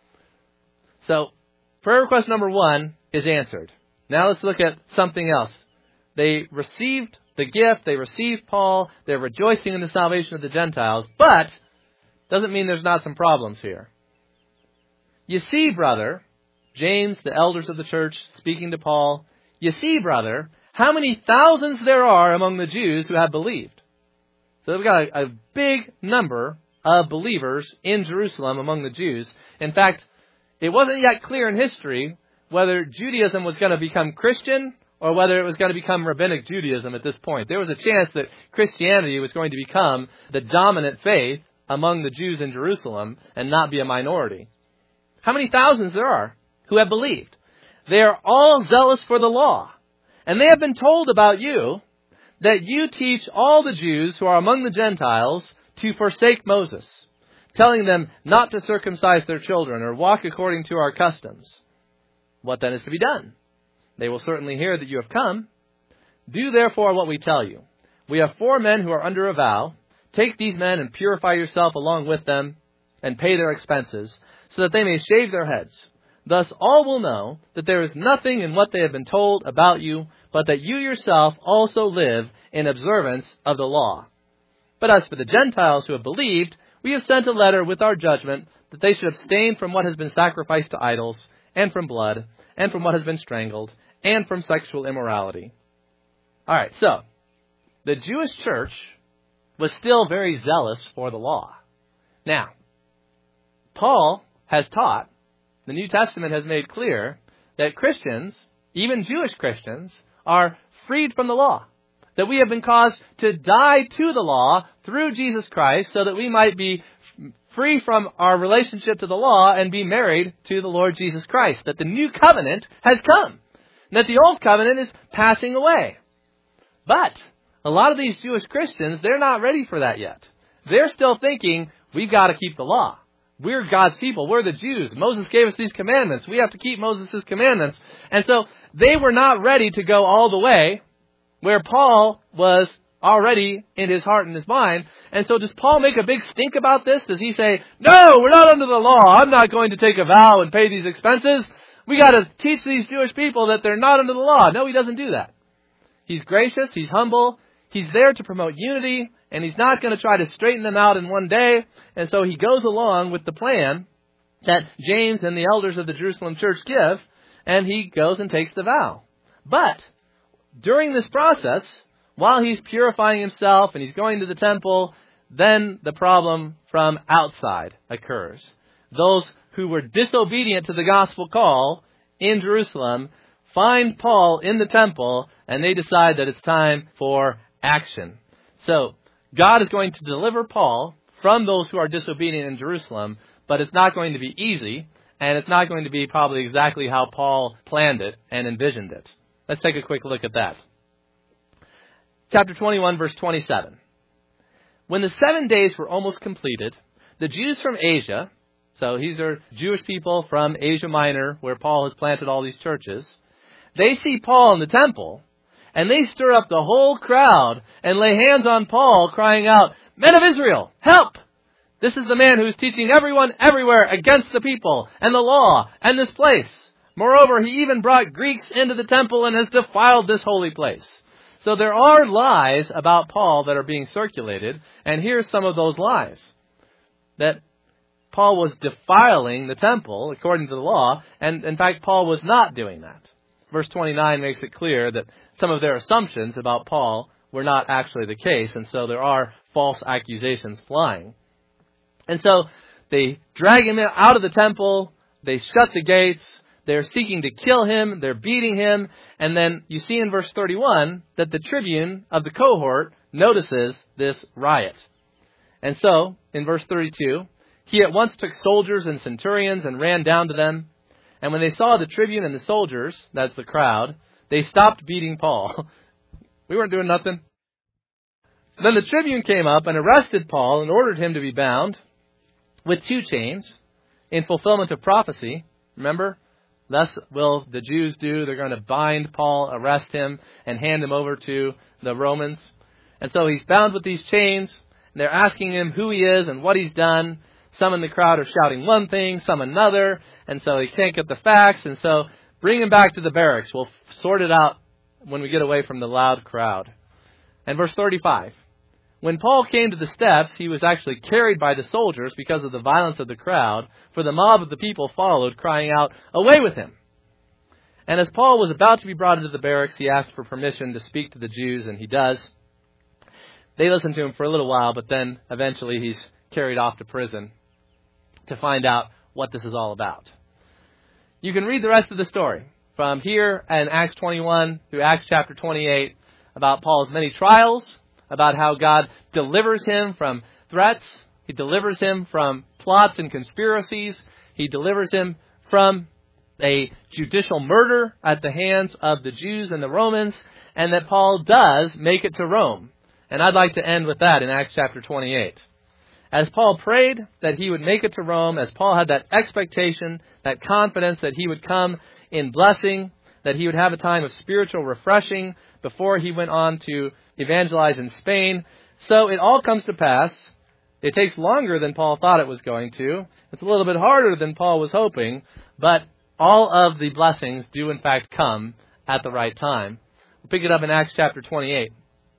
So, prayer request number 1 is answered. Now let's look at something else. They received the gift, they received Paul, they're rejoicing in the salvation of the Gentiles, but doesn't mean there's not some problems here. You see, brother, James, the elders of the church, speaking to Paul, you see, brother, how many thousands there are among the Jews who have believed. So we've got a big number of believers in Jerusalem among the Jews. In fact, it wasn't yet clear in history whether Judaism was going to become Christian or whether it was going to become Rabbinic Judaism at this point. There was a chance that Christianity was going to become the dominant faith among the Jews in Jerusalem and not be a minority. How many thousands there are who have believed? They are all zealous for the law. And they have been told about you that you teach all the Jews who are among the Gentiles to forsake Moses, telling them not to circumcise their children or walk according to our customs. What then is to be done? They will certainly hear that you have come. Do therefore what we tell you. We have 4 men who are under a vow. Take these men and purify yourself along with them and pay their expenses, so that they may shave their heads. Thus all will know that there is nothing in what they have been told about you, but that you yourself also live in observance of the law. But as for the Gentiles who have believed, we have sent a letter with our judgment that they should abstain from what has been sacrificed to idols, and from blood, and from what has been strangled, and from sexual immorality. All right, so the Jewish church was still very zealous for the law. Now, Paul has taught, the New Testament has made clear, that Christians even Jewish Christians, are freed from the law. That we have been caused to die to the law through Jesus Christ so that we might be free from our relationship to the law and be married to the Lord Jesus Christ. That the new covenant has come. And that the old covenant is passing away. But a lot of these Jewish Christians, they're not ready for that yet. They're still thinking, we've got to keep the law. We're God's people. We're the Jews. Moses gave us these commandments. We have to keep Moses' commandments. And so they were not ready to go all the way where Paul was already in his heart and his mind. And so does Paul make a big stink about this? Does he say, no, we're not under the law. I'm not going to take a vow and pay these expenses. We got to teach these Jewish people that they're not under the law. No, he doesn't do that. He's gracious. He's humble. He's there to promote unity. And he's not going to try to straighten them out in one day. And so he goes along with the plan that James and the elders of the Jerusalem church give. And he goes and takes the vow. But during this process, while he's purifying himself and he's going to the temple, then the problem from outside occurs. Those who were disobedient to the gospel call in Jerusalem find Paul in the temple, and they decide that it's time for action. So God is going to deliver Paul from those who are disobedient in Jerusalem, but it's not going to be easy, and it's not going to be probably exactly how Paul planned it and envisioned it. Let's take a quick look at that. Chapter 21, verse 27. When the 7 days were almost completed, the Jews from Asia, so these are Jewish people from Asia Minor, where Paul has planted all these churches, they see Paul in the temple, and they stir up the whole crowd and lay hands on Paul, crying out, "Men of Israel, help! This is the man who is teaching everyone everywhere against the people and the law and this place. Moreover, he even brought Greeks into the temple and has defiled this holy place." So there are lies about Paul that are being circulated, and here's some of those lies. That Paul was defiling the temple according to the law, and in fact Paul was not doing that. Verse 29 makes it clear that some of their assumptions about Paul were not actually the case, and so there are false accusations flying. And so they drag him out of the temple, they shut the gates, they're seeking to kill him, they're beating him, and then you see in verse 31 that the tribune of the cohort notices this riot. And so, in verse 32, he at once took soldiers and centurions and ran down to them. And when they saw the tribune and the soldiers, that's the crowd, they stopped beating Paul. We weren't doing nothing. Then the tribune came up and arrested Paul and ordered him to be bound with 2 chains in fulfillment of prophecy. Remember? Thus will the Jews do. They're going to bind Paul, arrest him, and hand him over to the Romans. And so he's bound with these chains. And they're asking him who he is and what he's done. Some in the crowd are shouting one thing, some another. And so he can't get the facts. And so bring him back to the barracks. We'll sort it out when we get away from the loud crowd. And verse 35. When Paul came to the steps, he was actually carried by the soldiers because of the violence of the crowd, for the mob of the people followed, crying out, "Away with him!" And as Paul was about to be brought into the barracks, he asked for permission to speak to the Jews, and he does. They listen to him for a little while, but then eventually he's carried off to prison to find out what this is all about. You can read the rest of the story from here in Acts 21 through Acts chapter 28 about Paul's many trials, about how God delivers him from threats. He delivers him from plots and conspiracies. He delivers him from a judicial murder at the hands of the Jews and the Romans, and that Paul does make it to Rome. And I'd like to end with that in Acts chapter 28. As Paul prayed that he would make it to Rome, as Paul had that expectation, that confidence that he would come in blessing, that he would have a time of spiritual refreshing before he went on to evangelize in Spain. So it all comes to pass. It takes longer than Paul thought it was going to. It's a little bit harder than Paul was hoping, but all of the blessings do in fact come at the right time. We'll pick it up in Acts chapter 28.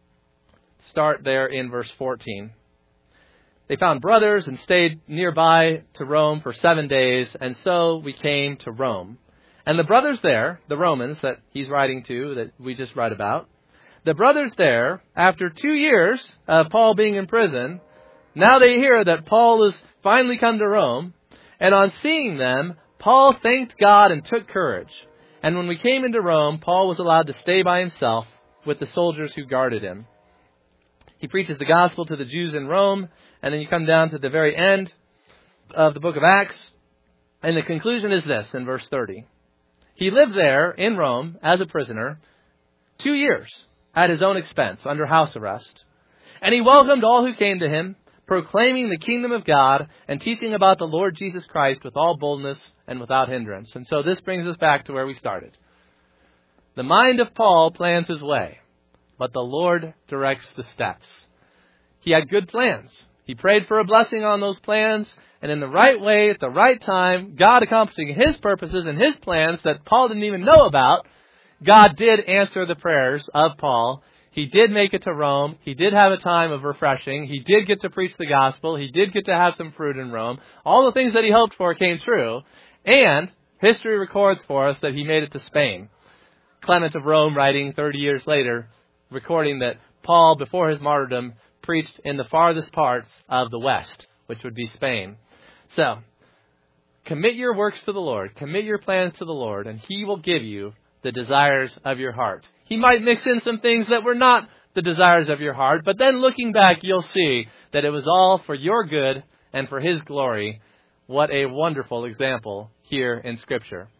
Start there in verse 14. They found brothers and stayed nearby to Rome for 7 days, and so we came to Rome. And the brothers there, the Romans that he's writing to, that we just read about, the brothers there, after 2 years of Paul being in prison, now they hear that Paul has finally come to Rome. And on seeing them, Paul thanked God and took courage. And when we came into Rome, Paul was allowed to stay by himself with the soldiers who guarded him. He preaches the gospel to the Jews in Rome, and then you come down to the very end of the book of Acts, and the conclusion is this in verse 30. He lived there in Rome as a prisoner 2 years at his own expense under house arrest. And he welcomed all who came to him, proclaiming the kingdom of God and teaching about the Lord Jesus Christ with all boldness and without hindrance. And so this brings us back to where we started. The mind of Paul plans his way, but the Lord directs the steps. He had good plans. He prayed for a blessing on those plans, and in the right way, at the right time, God accomplishing His purposes and His plans that Paul didn't even know about, God did answer the prayers of Paul. He did make it to Rome. He did have a time of refreshing. He did get to preach the gospel. He did get to have some fruit in Rome. All the things that he hoped for came true. And history records for us that he made it to Spain. Clement of Rome writing 30 years later, recording that Paul, before his martyrdom, preached in the farthest parts of the West, which would be Spain. So, commit your works to the Lord. Commit your plans to the Lord, and He will give you the desires of your heart. He might mix in some things that were not the desires of your heart, but then looking back, you'll see that it was all for your good and for His glory. What a wonderful example here in Scripture.